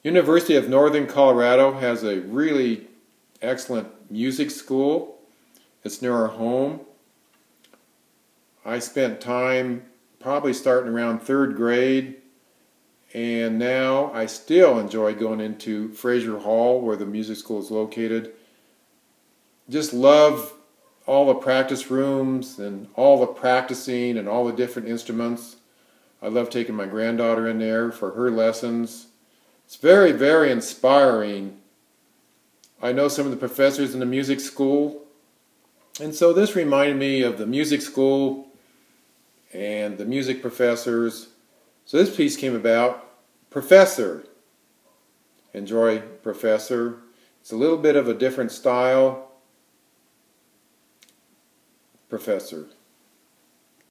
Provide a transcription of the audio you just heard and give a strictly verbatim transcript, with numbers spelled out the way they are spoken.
University of Northern Colorado has a really excellent music school. It's near our home. I spent time probably starting around third grade, and now I still enjoy going into Fraser Hall where the music school is located. Just love all the practice rooms and all the practicing and all the different instruments. I love taking my granddaughter in there for her lessons. It's very, very inspiring. I know some of the professors in the music school, and so this reminded me of the music school and the music professors. So this piece came about, Professor. Enjoy Professor. It's a little bit of a different style. Professor.